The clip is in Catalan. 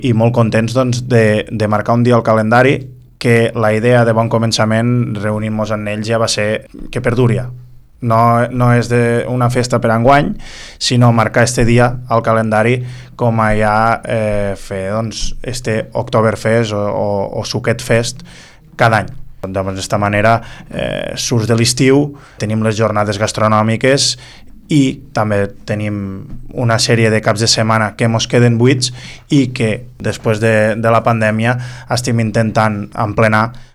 i molt contents doncs, de marcar un dia al calendari que la idea de bon començament, reunint-nos en ells, ja va ser que perduria. No és una festa per enguany, sinó marcar este dia al calendari com a ja fer doncs, este Oktoberfest o Suket Fest cada any. D'aquesta manera surts de l'estiu, tenim les jornades gastronòmiques i també tenim una sèrie de caps de setmana que mos queden buits i que després de la pandèmia estem intentant emplenar